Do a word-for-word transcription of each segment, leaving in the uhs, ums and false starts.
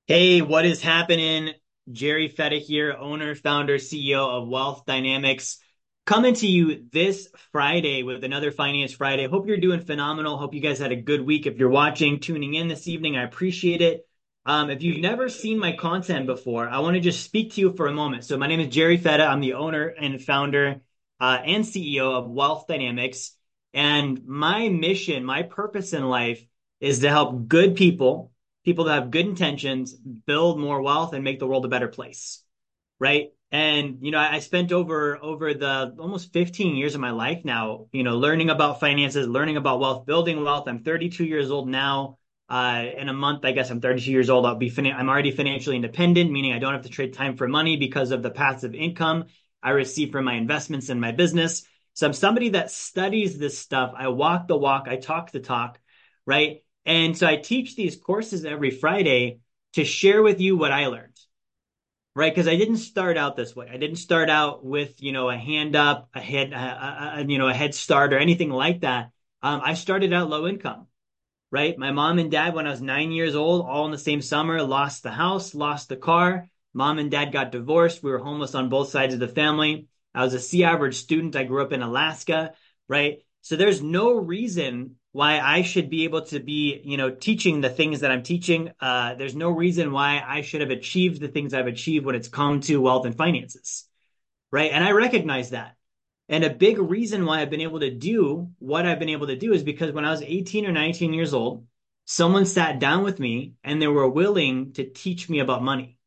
Hey, what is happening? Jerry Fetta here, owner, founder, C E O of Wealth Dynamics, coming to you this Friday with another Finance Friday. Hope you're doing phenomenal. Hope you guys had a good week. If you're watching, tuning in this evening, I appreciate it. Um, if you've never seen my content before, I want to just speak to you for a moment. So my name is Jerry Fetta. I'm the owner and founder uh, and C E O of Wealth Dynamics. And my mission, my purpose in life is to help good people people that have good intentions build more wealth and make the world a better place, right? And you know, I spent over over the almost fifteen years of my life now, you know, learning about finances, learning about wealth, building wealth. I'm thirty-two years old now. Uh, in a month, I guess I'm thirty-two years old. I'll be fin- I'm already financially independent, meaning I don't have to trade time for money because of the passive income I receive from my investments in my business. So I'm somebody that studies this stuff. I walk the walk, I talk the talk, right? And so I teach these courses every Friday to share with you what I learned, right? Because I didn't start out this way. I didn't start out with, you know, a hand up, a head, a, a, a, you know, a head start or anything like that. Um, I started out low income, right? My mom and dad, when I was nine years old, all in the same summer, lost the house, lost the car. Mom and dad got divorced. We were homeless on both sides of the family. I was a C average student. I grew up in Alaska, right? So there's no reason why I should be able to be, you know, teaching the things that I'm teaching. Uh, there's no reason why I should have achieved the things I've achieved when it's come to wealth and finances, right? And I recognize that. And a big reason why I've been able to do what I've been able to do is because when I was eighteen or nineteen years old, someone sat down with me and they were willing to teach me about money,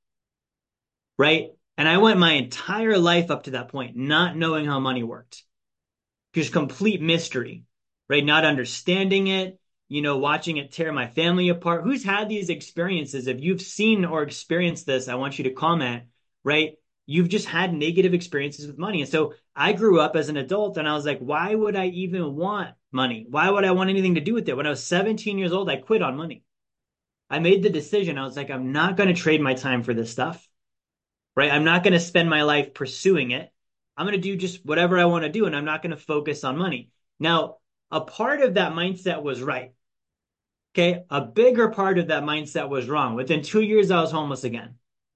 right? And I went my entire life up to that point not knowing how money worked, just complete mystery, right? Not understanding it, you know, watching it tear my family apart. Who's had these experiences? If you've seen or experienced this, I want you to comment, right? You've just had negative experiences with money. And so I grew up as an adult and I was like, why would I even want money? Why would I want anything to do with it? When I was seventeen years old, I quit on money. I made the decision. I was like, I'm not going to trade my time for this stuff, right? I'm not going to spend my life pursuing it. I'm going to do just whatever I want to do, and I'm not going to focus on money. Now, a part of that mindset was right. Okay. A bigger part of that mindset was wrong. Within two years, I was homeless again,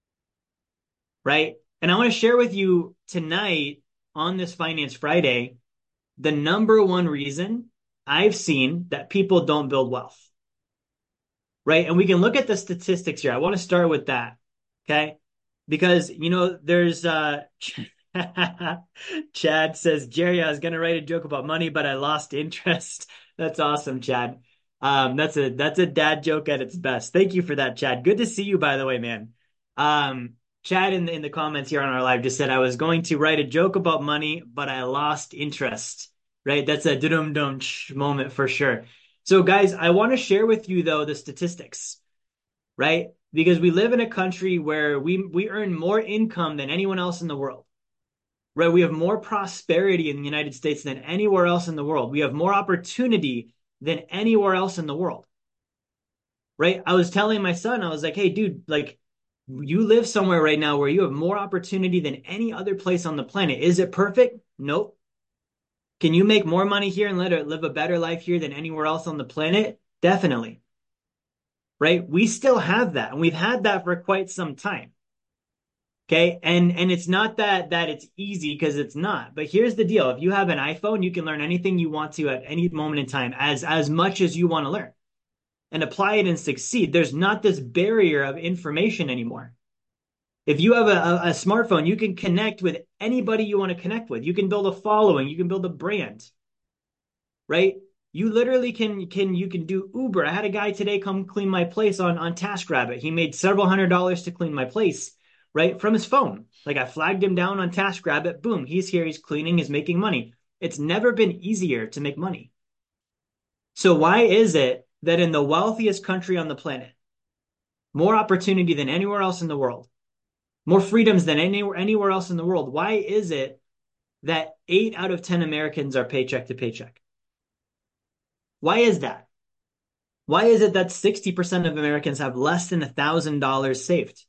right? And I want to share with you tonight on this Finance Friday the number one reason I've seen that people don't build wealth, right? And we can look at the statistics here. I want to start with that. Okay. Because, you know, there's uh Chad says, Jerry, I was gonna write a joke about money, but I lost interest. That's awesome, Chad. Um, that's a that's a dad joke at its best. Thank you for that, Chad. Good to see you, by the way, man. Um, Chad in the, in the comments here on our live just said I was going to write a joke about money, but I lost interest. Right? That's a dum dum moment for sure. So, guys, I want to share with you though the statistics, right? Because we live in a country where we we earn more income than anyone else in the world, right? We have more prosperity in the United States than anywhere else in the world. We have more opportunity than anywhere else in the world, right? I was telling my son, I was like, hey, dude, like you live somewhere right now where you have more opportunity than any other place on the planet. Is it perfect? Nope. Can you make more money here and let it live a better life here than anywhere else on the planet? Definitely, right? We still have that, and we've had that for quite some time. Okay. And and it's not that that it's easy because it's not. But here's the deal. If you have an iPhone, you can learn anything you want to at any moment in time as as much as you want to learn and apply it and succeed. There's not this barrier of information anymore. If you have a, a, a smartphone, you can connect with anybody you want to connect with. You can build a following, you can build a brand, right? You literally can can you can do Uber. I had a guy today come clean my place on on TaskRabbit. He made several hundred dollars to clean my place, right? From his phone. Like I flagged him down on TaskRabbit. Boom, he's here, he's cleaning, he's making money. It's never been easier to make money. So why is it that in the wealthiest country on the planet, more opportunity than anywhere else in the world, more freedoms than anywhere anywhere else in the world, why is it that eight out of ten Americans are paycheck to paycheck? Why is that? Why is it that sixty percent of Americans have less than one thousand dollars saved?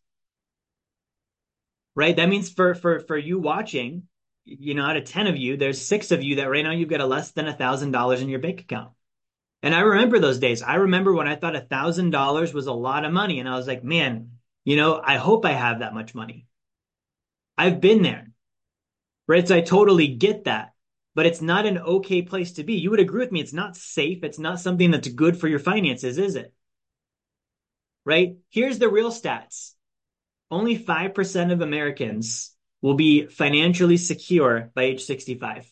Right? That means for for for you watching, you know, out of ten of you, there's six of you that right now you've got a less than one thousand dollars in your bank account. And I remember those days. I remember when I thought one thousand dollars was a lot of money and I was like, man, You know, I hope I have that much money. I've been there, right? So I totally get that, but it's not an okay place to be. You would agree with me. It's not safe. It's not something that's good for your finances, is it? Right? Here's the real stats. Only five percent of Americans will be financially secure by age sixty-five.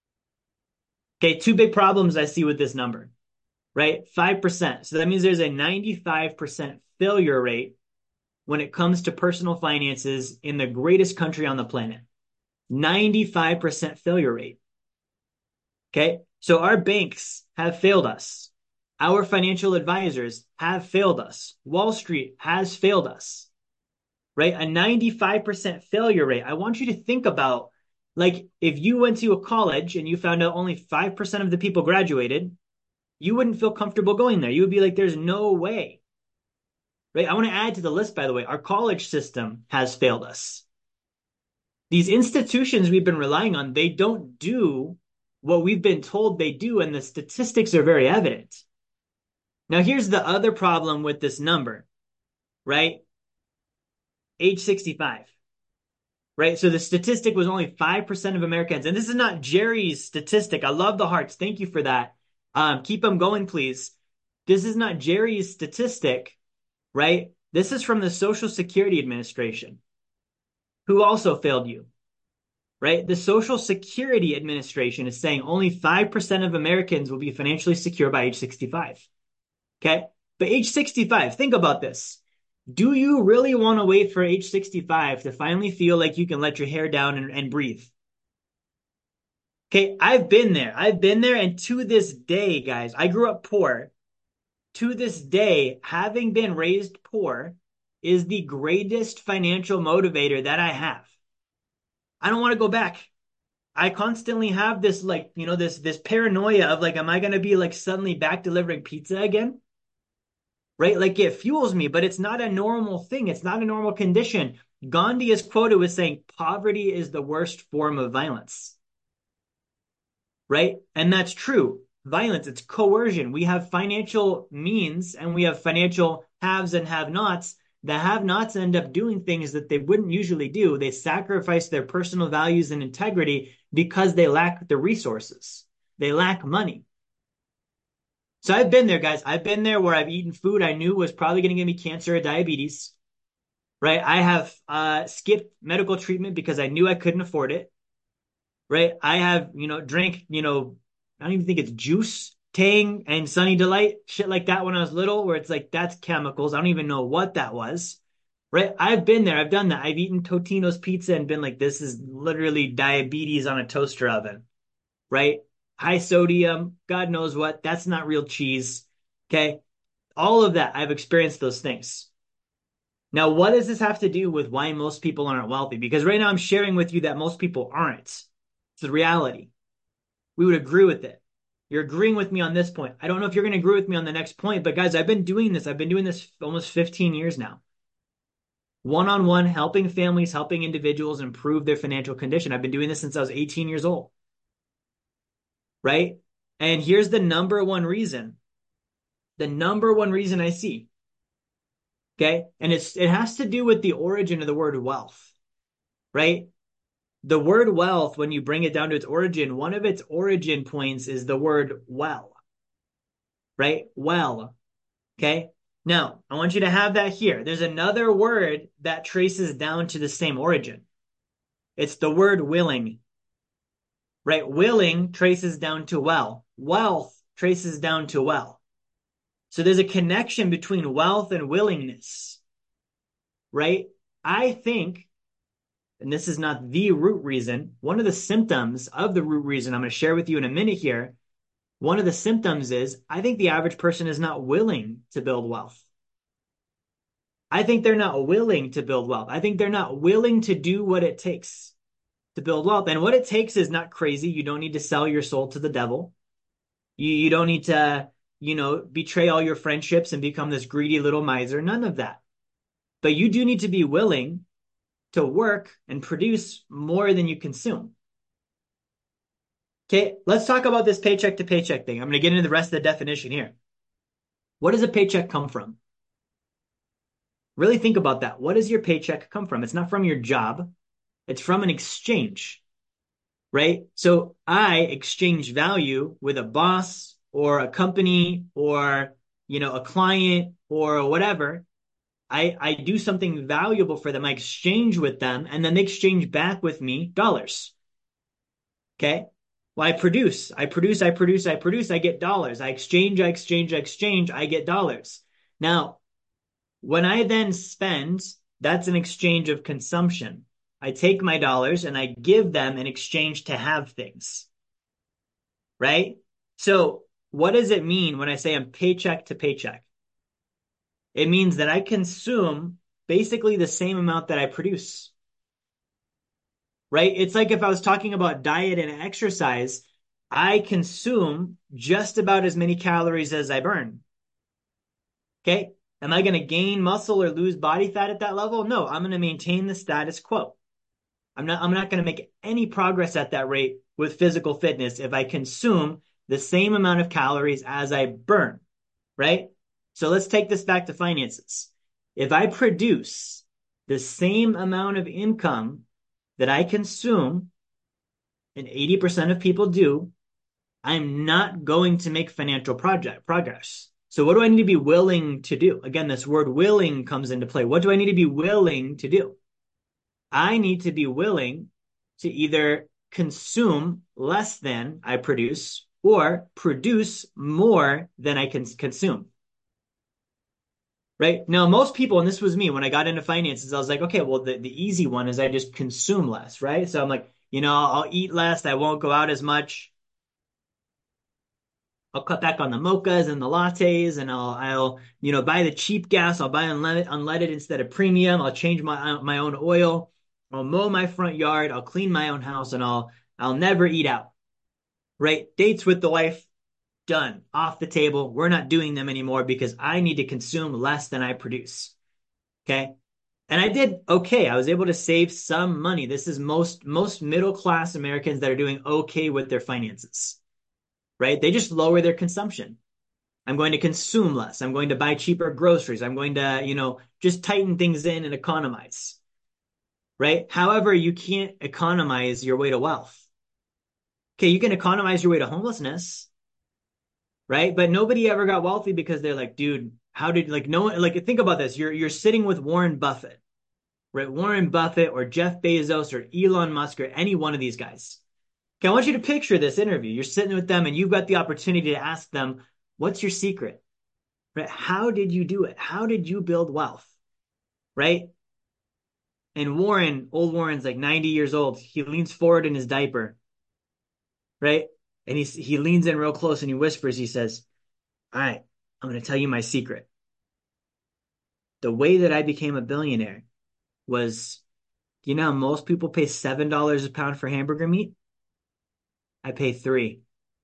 Okay, two big problems I see with this number, right? five percent. So that means there's a ninety-five percent failure rate when it comes to personal finances in the greatest country on the planet. ninety-five percent failure rate. Okay. So our banks have failed us. Our financial advisors have failed us. Wall Street has failed us, right? A ninety-five percent failure rate. I want you to think about, like, if you went to a college and you found out only five percent of the people graduated, you wouldn't feel comfortable going there. You would be like, there's no way, right? I want to add to the list, by the way, our college system has failed us. These institutions we've been relying on, they don't do what we've been told they do, and the statistics are very evident. Now, here's the other problem with this number, right? Age sixty-five, right? So the statistic was only five percent of Americans. And this is not Jerry's statistic. I love the hearts. Thank you for that. Um, keep them going, please. This is not Jerry's statistic, right? This is from the Social Security Administration, who also failed you, right? The Social Security Administration is saying only five percent of Americans will be financially secure by age sixty-five. Okay. But age sixty-five, think about this. Do you really want to wait for age sixty-five to finally feel like you can let your hair down and, and breathe? Okay. I've been there. I've been there. And to this day, guys, I grew up poor. To this day, having been raised poor is the greatest financial motivator that I have. I don't want to go back. I constantly have this, like, you know, this this paranoia of, like, am I going to be, like, suddenly back delivering pizza again? Right? Like, it fuels me, but it's not a normal thing. It's not a normal condition. Gandhi is quoted with saying poverty is the worst form of violence. Right? And that's true. Violence, it's coercion. We have financial means and we have financial haves and have-nots. The have-nots end up doing things that they wouldn't usually do. They sacrifice their personal values and integrity because they lack the resources. They lack money. So I've been there, guys. I've been there where I've eaten food I knew was probably going to give me cancer or diabetes, right? I have uh, skipped medical treatment because I knew I couldn't afford it, right? I have, you know, drank, you know, I don't even think it's juice, Tang and Sunny Delight, shit like that when I was little, where it's like, that's chemicals. I don't even know what that was, right? I've been there. I've done that. I've eaten Totino's pizza and been like, this is literally diabetes on a toaster oven, right? High sodium, God knows what. That's not real cheese. Okay. All of that, I've experienced those things. Now, what does this have to do with why most people aren't wealthy? Because right now I'm sharing with you that most people aren't. It's the reality. We would agree with it. You're agreeing with me on this point. I don't know if you're going to agree with me on the next point, but guys, I've been doing this. I've been doing this almost fifteen years now. One-on-one, helping families, helping individuals improve their financial condition. I've been doing this since I was eighteen years old. Right? And here's the number one reason. The number one reason I see. Okay? And it's it has to do with the origin of the word wealth. Right? The word wealth, when you bring it down to its origin, one of its origin points is the word well. Right? Well. Okay? Now, I want you to have that here. There's another word that traces down to the same origin. It's the word willing. Right? Willing traces down to well. Wealth traces down to well. So there's a connection between wealth and willingness, right? I think, and this is not the root reason, one of the symptoms of the root reason I'm going to share with you in a minute here, one of the symptoms is I think the average person is not willing to build wealth. I think they're not willing to build wealth. I think they're not willing to do what it takes to build wealth. And what it takes is not crazy. You don't need to sell your soul to the devil. You, you don't need to you know, betray all your friendships and become this greedy little miser. None of that. But you do need to be willing to work and produce more than you consume. Okay, let's talk about this paycheck to paycheck thing. I'm going to get into the rest of the definition here. What does a paycheck come from? Really think about that. What does your paycheck come from? It's not from your job. It's from an exchange, right? So I exchange value with a boss or a company or, you know, a client or whatever. I, I do something valuable for them. I exchange with them and then they exchange back with me dollars. Okay. Well, I produce, I produce, I produce, I produce, I get dollars. I exchange, I exchange, I exchange, I get dollars. Now, when I then spend, that's an exchange of consumption. I take my dollars and I give them in exchange to have things, right? So what does it mean when I say I'm paycheck to paycheck? It means that I consume basically the same amount that I produce, right? It's like if I was talking about diet and exercise, I consume just about as many calories as I burn. Okay. Am I going to gain muscle or lose body fat at that level? No, I'm going to maintain the status quo. I'm not, I'm not going to make any progress at that rate with physical fitness if I consume the same amount of calories as I burn, right? So let's take this back to finances. If I produce the same amount of income that I consume, and eighty percent of people do, I'm not going to make financial project progress. So what do I need to be willing to do? Again, this word willing comes into play. What do I need to be willing to do? I need to be willing to either consume less than I produce or produce more than I can consume. Right? Now, most people, and this was me when I got into finances, I was like, okay, well, the, the easy one is I just consume less, right? So I'm like, you know, I'll eat less, I won't go out as much. I'll cut back on the mochas and the lattes, and I'll, I'll, you know, buy the cheap gas. I'll buy unleaded, unleaded instead of premium. I'll change my my own oil. I'll mow my front yard. I'll clean my own house, and I'll I'll never eat out. Right? Dates with the wife, done, off the table. We're not doing them anymore because I need to consume less than I produce. Okay. And I did okay. I was able to save some money. This is most most middle class Americans that are doing okay with their finances, right? They just lower their consumption. I'm going to consume less. I'm going to buy cheaper groceries. I'm going to, you know, just tighten things in and economize, right? However, you can't economize your way to wealth. Okay, you can economize your way to homelessness, right? But nobody ever got wealthy because they're like, dude, how did like no one like think about this. You're you're sitting with Warren Buffett, right? Warren Buffett or Jeff Bezos or Elon Musk or any one of these guys. Okay, I want you to picture this interview. You're sitting with them and you've got the opportunity to ask them, what's your secret? Right? How did you do it? How did you build wealth? Right? And Warren, old Warren's like ninety years old. He leans forward in his diaper, right? And he he leans in real close and he whispers, he says, all right, I'm going to tell you my secret. The way that I became a billionaire was, you know, most people pay seven dollars a pound for hamburger meat. I pay three,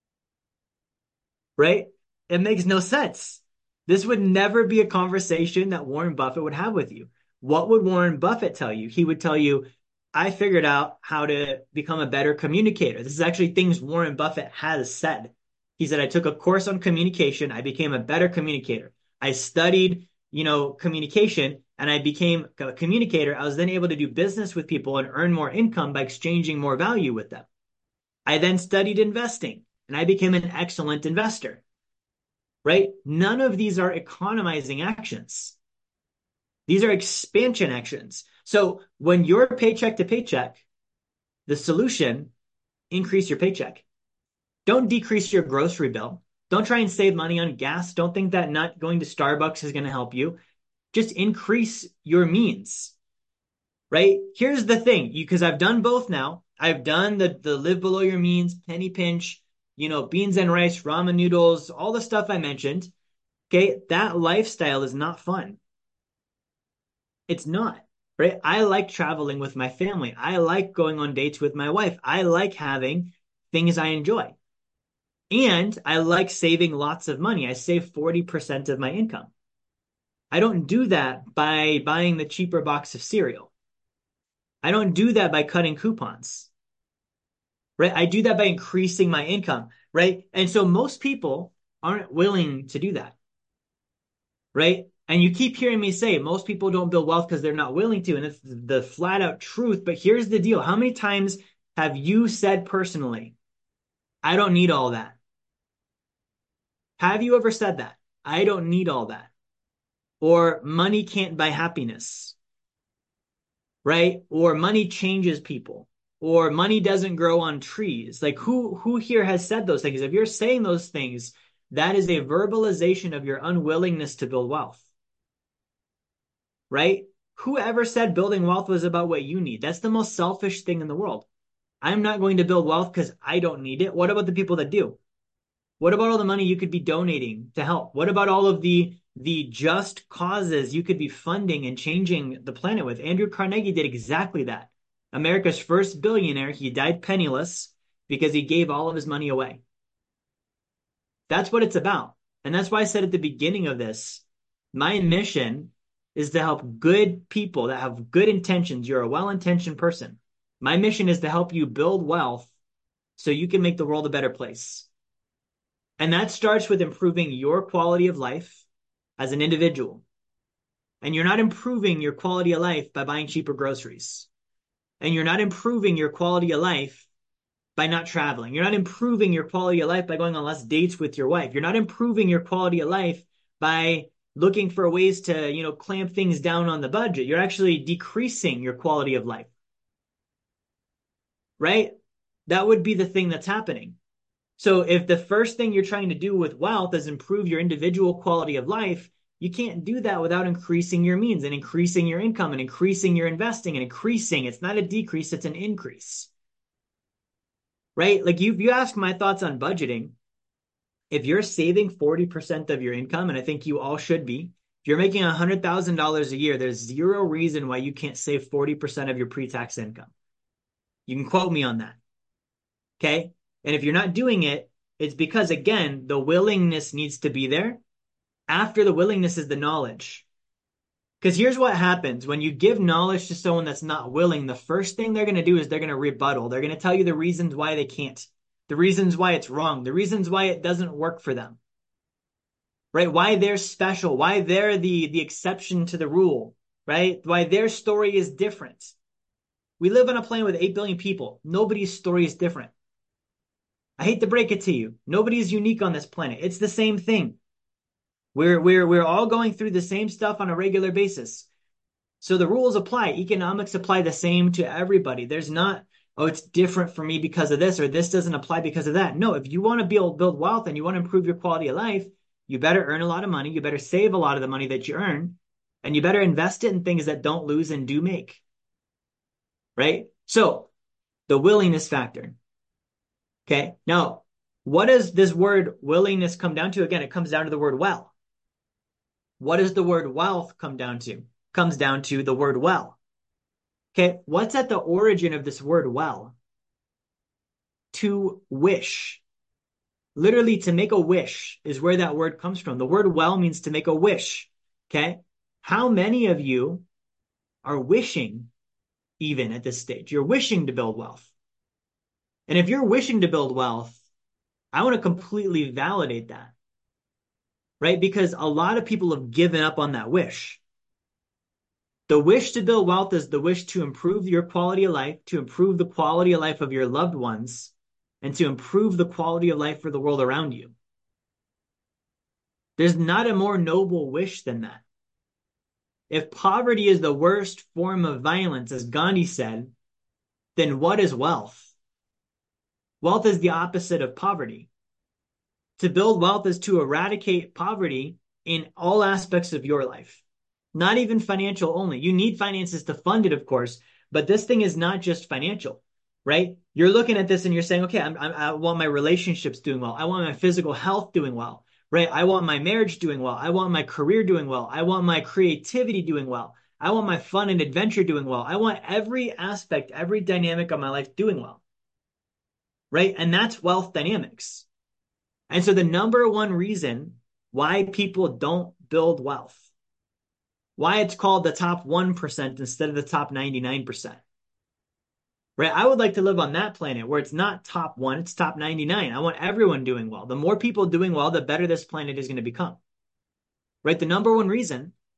right? It makes no sense. This would never be a conversation that Warren Buffett would have with you. What would Warren Buffett tell you? He would tell you, I figured out how to become a better communicator. This is actually things Warren Buffett has said. He said, I took a course on communication. I became a better communicator. I studied, you know, communication and I became a communicator. I was then able to do business with people and earn more income by exchanging more value with them. I then studied investing and I became an excellent investor, right? None of these are economizing actions. These are expansion actions. So when you're paycheck to paycheck, the solution, increase your paycheck. Don't decrease your grocery bill. Don't try and save money on gas. Don't think that not going to Starbucks is going to help you. Just increase your means, right? Here's the thing, because I've done both now. I've done the, the live below your means, penny pinch, you know, beans and rice, ramen noodles, all the stuff I mentioned. Okay, that lifestyle is not fun. It's not, right? I like traveling with my family. I like going on dates with my wife. I like having things I enjoy. And I like saving lots of money. I save forty percent of my income. I don't do that by buying the cheaper box of cereal. I don't do that by cutting coupons, right? I do that by increasing my income, right? And so most people aren't willing to do that, right? And you keep hearing me say most people don't build wealth because they're not willing to. And it's the flat out truth. But here's the deal. How many times have you said personally, I don't need all that? Have you ever said that? I don't need all that. Or money can't buy happiness, right? Or money changes people. Or money doesn't grow on trees. Like who who here has said those things? If you're saying those things, that is a verbalization of your unwillingness to build wealth. Right? Whoever said building wealth was about what you need? That's the most selfish thing in the world. I'm not going to build wealth because I don't need it. What about the people that do? What about all the money you could be donating to help? What about all of the the just causes you could be funding and changing the planet with? Andrew Carnegie did exactly that. America's first billionaire, he died penniless because he gave all of his money away. That's what it's about. And that's why I said at the beginning of this, my mission is to help good people that have good intentions. You're a well-intentioned person. My mission is to help you build wealth so you can make the world a better place. And that starts with improving your quality of life as an individual. And you're not improving your quality of life by buying cheaper groceries. And you're not improving your quality of life by not traveling. You're not improving your quality of life by going on less dates with your wife. You're not improving your quality of life by looking for ways to, you know, clamp things down on the budget. You're actually decreasing your quality of life. Right? That would be the thing that's happening. So if the first thing you're trying to do with wealth is improve your individual quality of life, you can't do that without increasing your means and increasing your income and increasing your investing and increasing. It's not a decrease, it's an increase. Right? Like you, you ask my thoughts on budgeting. If you're saving forty percent of your income, and I think you all should be, if you're making one hundred thousand dollars a year, there's zero reason why you can't save forty percent of your pre-tax income. You can quote me on that. Okay? And if you're not doing it, it's because, again, the willingness needs to be there. After the willingness is the knowledge. Because here's what happens. When you give knowledge to someone that's not willing, the first thing they're going to do is they're going to rebuttal. They're going to tell you the reasons why they can't, the reasons why it's wrong, the reasons why it doesn't work for them. Right? Why they're special, why they're the, the exception to the rule, right? Why their story is different. We live on a planet with eight billion people. Nobody's story is different. I hate to break it to you. Nobody is unique on this planet. It's the same thing. We're, we're, we're all going through the same stuff on a regular basis. So the rules apply. Economics apply the same to everybody. There's not, oh, it's different for me because of this, or this doesn't apply because of that. No, if you want to build, build wealth and you want to improve your quality of life, you better earn a lot of money. You better save a lot of the money that you earn, and you better invest it in things that don't lose and do make. Right? So the willingness factor. Okay. Now, what does this word willingness come down to? Again, it comes down to the word well. What does the word wealth come down to? Comes down to the word well. Okay. What's at the origin of this word well? To wish. Literally, to make a wish is where that word comes from. The word well means to make a wish. Okay. How many of you are wishing even at this stage? You're wishing to build wealth. And if you're wishing to build wealth, I want to completely validate that, right? Because a lot of people have given up on that wish. The wish to build wealth is the wish to improve your quality of life, to improve the quality of life of your loved ones, and to improve the quality of life for the world around you. There's not a more noble wish than that. If poverty is the worst form of violence, as Gandhi said, then what is wealth? Wealth is the opposite of poverty. To build wealth is to eradicate poverty in all aspects of your life, not even financial only. You need finances to fund it, of course, but this thing is not just financial, right? You're looking at this and you're saying, okay, I'm, I'm, I want my relationships doing well. I want my physical health doing well, right? I want my marriage doing well. I want my career doing well. I want my creativity doing well. I want my fun and adventure doing well. I want every aspect, every dynamic of my life doing well. Right? And that's wealth dynamics. And so the number one reason why people don't build wealth, why it's called the top one percent instead of the top ninety-nine percent. Right? I would like to live on that planet where it's not top one, it's top ninety-nine. I want everyone doing well. The more people doing well, the better this planet is going to become. Right? The number one reason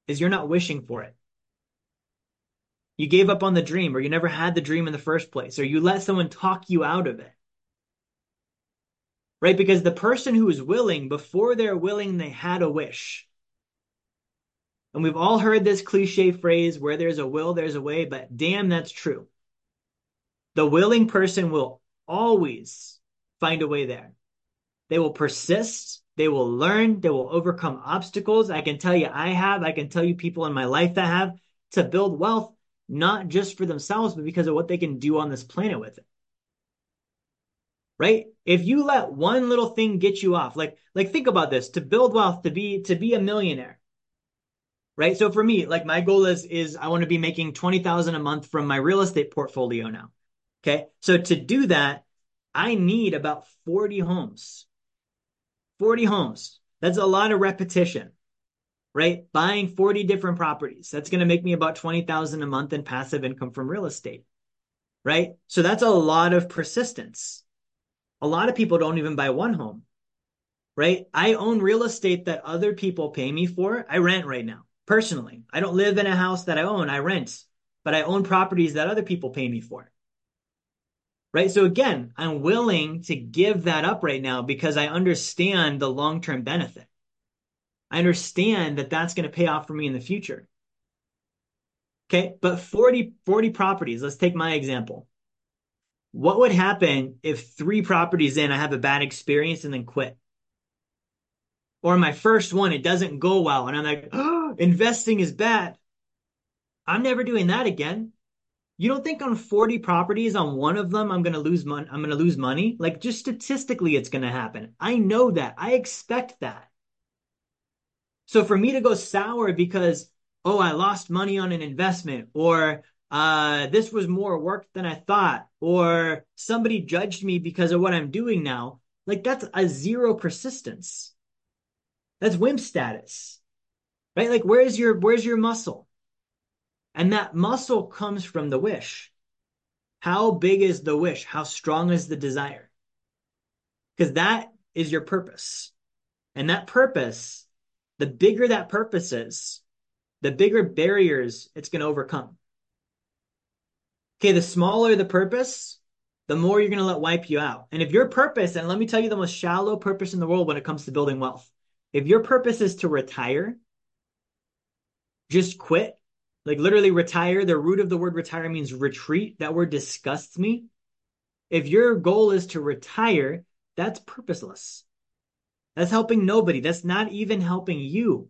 is you're not wishing for it. You gave up on the dream, or you never had the dream in the first place, or you let someone talk you out of it. Right? Because the person who is willing, before they're willing, they had a wish. And we've all heard this cliche phrase, where there's a will, there's a way, but damn, that's true. The willing person will always find a way there. They will persist. They will learn. They will overcome obstacles. I can tell you I have. I can tell you people in my life that have, to build wealth, not just for themselves, but because of what they can do on this planet with it. Right? If you let one little thing get you off, like, like think about this, to build wealth, to be, to be a millionaire, right? So for me, like my goal is, is I want to be making twenty thousand a month from my real estate portfolio now. Okay. So to do that, I need about forty homes, forty homes. That's a lot of repetition, right? Buying forty different properties. That's going to make me about twenty thousand a month in passive income from real estate, right? So that's a lot of persistence. A lot of people don't even buy one home, right? I own real estate that other people pay me for. I rent right now, personally. I don't live in a house that I own. I rent, but I own properties that other people pay me for, right? So again, I'm willing to give that up right now because I understand the long-term benefit. I understand that that's going to pay off for me in the future. Okay, but forty, forty properties, let's take my example. What would happen if three properties in, I have a bad experience and then quit? Or my first one, it doesn't go well, and I'm like, oh, investing is bad. I'm never doing that again. You don't think on forty properties, on one of them, I'm going to lose money? I'm going to lose money? Like, just statistically, it's going to happen. I know that. I expect that. So for me to go sour because, oh, I lost money on an investment, or uh, this was more work than I thought, or somebody judged me because of what I'm doing now, like that's a zero persistence. That's wimp status, right? Like where's your where's your muscle? And that muscle comes from the wish. How big is the wish? How strong is the desire? Because that is your purpose. And that purpose, the bigger that purpose is, the bigger barriers it's going to overcome. Okay, the smaller the purpose, the more you're going to let wipe you out. And if your purpose, and let me tell you the most shallow purpose in the world when it comes to building wealth, if your purpose is to retire, just quit, like literally retire. The root of the word retire means retreat. That word disgusts me. If your goal is to retire, that's purposeless. That's helping nobody. That's not even helping you,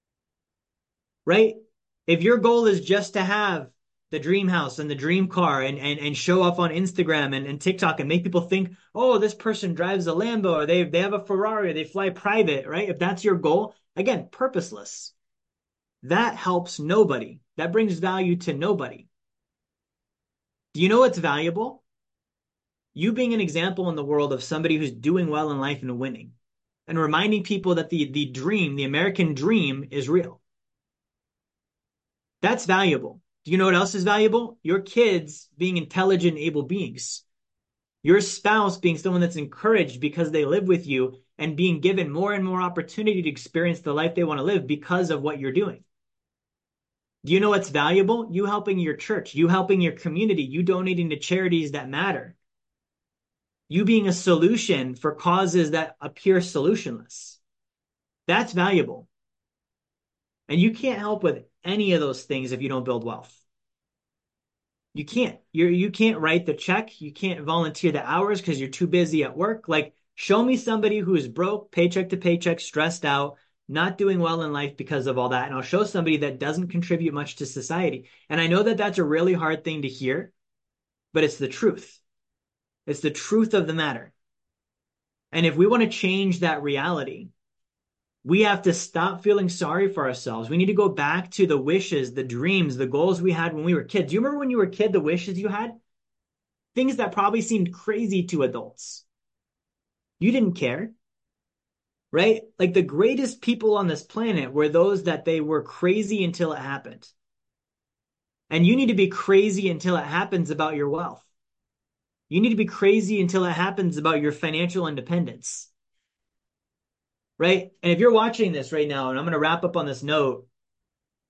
right? If your goal is just to have the dream house and the dream car and, and, and show off on Instagram and, and TikTok and make people think, oh, this person drives a Lambo, or they, they have a Ferrari, or they fly private, right? If that's your goal, again, purposeless. That helps nobody. That brings value to nobody. Do you know what's valuable? You being an example in the world of somebody who's doing well in life and winning, and reminding people that the, the dream, the American dream, is real. That's valuable. Do you know what else is valuable? Your kids being intelligent, able beings. Your spouse being someone that's encouraged because they live with you and being given more and more opportunity to experience the life they want to live because of what you're doing. Do you know what's valuable? You helping your church, you helping your community, you donating to charities that matter. You being a solution for causes that appear solutionless. That's valuable. And you can't help with any of those things if you don't build wealth. You can't. You're, you can't write the check. You can't volunteer the hours because you're too busy at work. Like, show me somebody who is broke, paycheck to paycheck, stressed out, not doing well in life because of all that. And I'll show somebody that doesn't contribute much to society. And I know that that's a really hard thing to hear, but it's the truth. It's the truth of the matter. And if we want to change that reality, we have to stop feeling sorry for ourselves. We need to go back to the wishes, the dreams, the goals we had when we were kids. Do you remember when you were a kid, the wishes you had? Things that probably seemed crazy to adults. You didn't care, right? Like the greatest people on this planet were those that they were crazy until it happened. And you need to be crazy until it happens about your wealth. You need to be crazy until it happens about your financial independence. Right? And if you're watching this right now, and I'm going to wrap up on this note,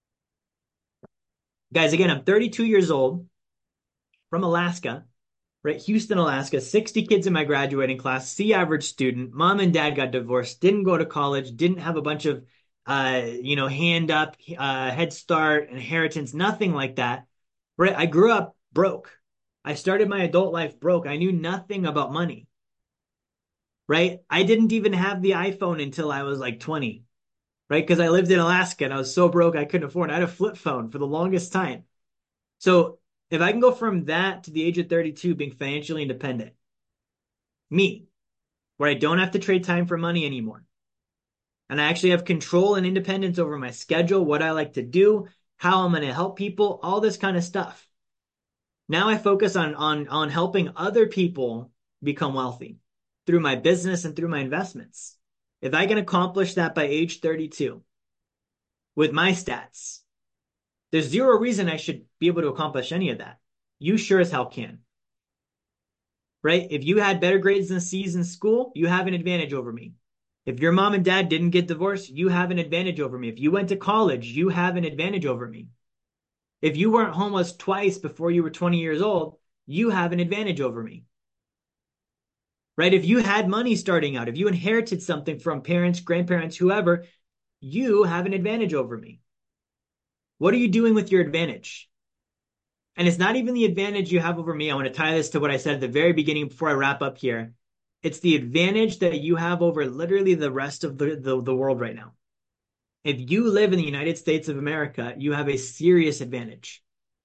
Guys, again, I'm thirty-two years old from Alaska, right? Houston, Alaska, sixty kids in my graduating class, C average student. Mom and dad got divorced, didn't go to college, didn't have a bunch of, uh, you know, hand up, uh, Head Start, inheritance, nothing like that, right? I grew up broke. I started my adult life broke. I knew nothing about money, right? I didn't even have the iPhone until I was like twenty, right? Because I lived in Alaska and I was so broke I couldn't afford it. I had a flip phone for the longest time. So if I can go from that to the age of thirty-two being financially independent, me, where I don't have to trade time for money anymore, and I actually have control and independence over my schedule, what I like to do, how I'm going to help people, all this kind of stuff. Now I focus on on on helping other people become wealthy through my business and through my investments. If I can accomplish that by age thirty-two with my stats, there's zero reason I should be able to accomplish any of that. You sure as hell can. Right? If you had better grades than C's in school, you have an advantage over me. If your mom and dad didn't get divorced, you have an advantage over me. If you went to college, you have an advantage over me. If you weren't homeless twice before you were twenty years old, you have an advantage over me. Right? If you had money starting out, if you inherited something from parents, grandparents, whoever, you have an advantage over me. What are you doing with your advantage? And it's not even the advantage you have over me. I want to tie this to what I said at the very beginning before I wrap up here. It's the advantage that you have over literally the rest of the, the, the world right now. If you live in the United States of America, you have a serious advantage.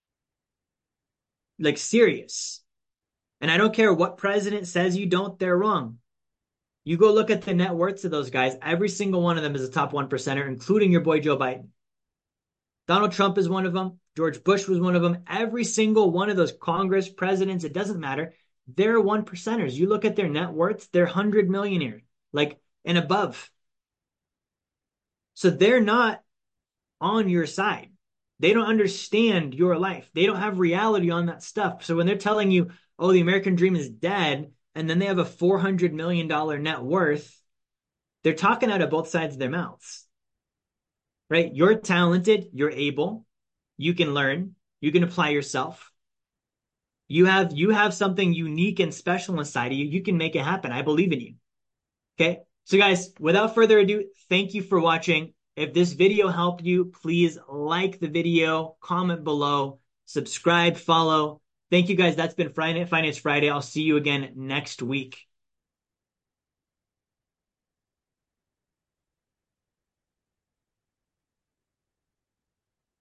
Like serious. And I don't care what president says you don't, they're wrong. You go look at the net worths of those guys. Every single one of them is a top one percenter, including your boy Joe Biden. Donald Trump is one of them. George Bush was one of them. Every single one of those Congress presidents, it doesn't matter. They're one percenters. You look at their net worths, they're one hundred millionaire, like and above. So they're not on your side. They don't understand your life. They don't have reality on that stuff. So when they're telling you, oh, the American dream is dead, and then they have a four hundred million dollars net worth, they're talking out of both sides of their mouths. Right? You're talented, you're able, you can learn, you can apply yourself. You have you have something unique and special inside of you. You can make it happen. I believe in you. Okay? So guys, without further ado, thank you for watching. If this video helped you, please like the video, comment below, subscribe, follow. Thank you guys. That's been Friday, Finance Friday. I'll see you again next week.